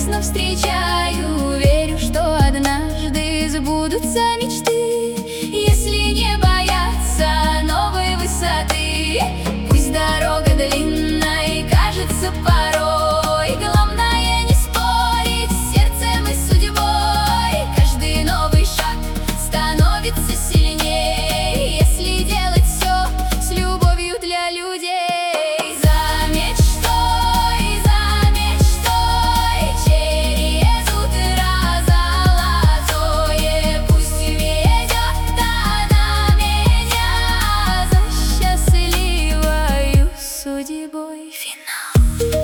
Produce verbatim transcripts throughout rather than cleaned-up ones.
прекрасно встречаю. Верю, что однажды сбудутся мечты, если не бояться новой высоты. Пусть дорога длинной кажется порой, главное не спорить с сердцем и судьбой. Каждый новый шаг становится сильнее, если делать все с любовью для людей. За мечтой, за мечтой, через утро золотое, пусть ведет она меня за счастливою судьбой. Финал.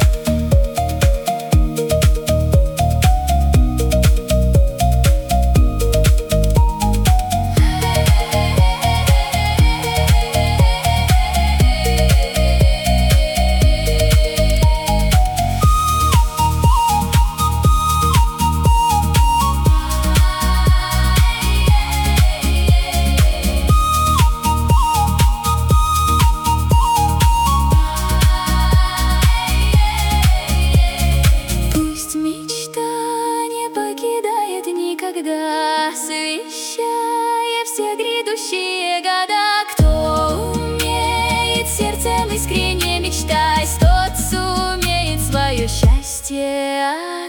Когда освещая все грядущие года, кто умеет сердцем искренне мечтать, тот сумеет свое счастье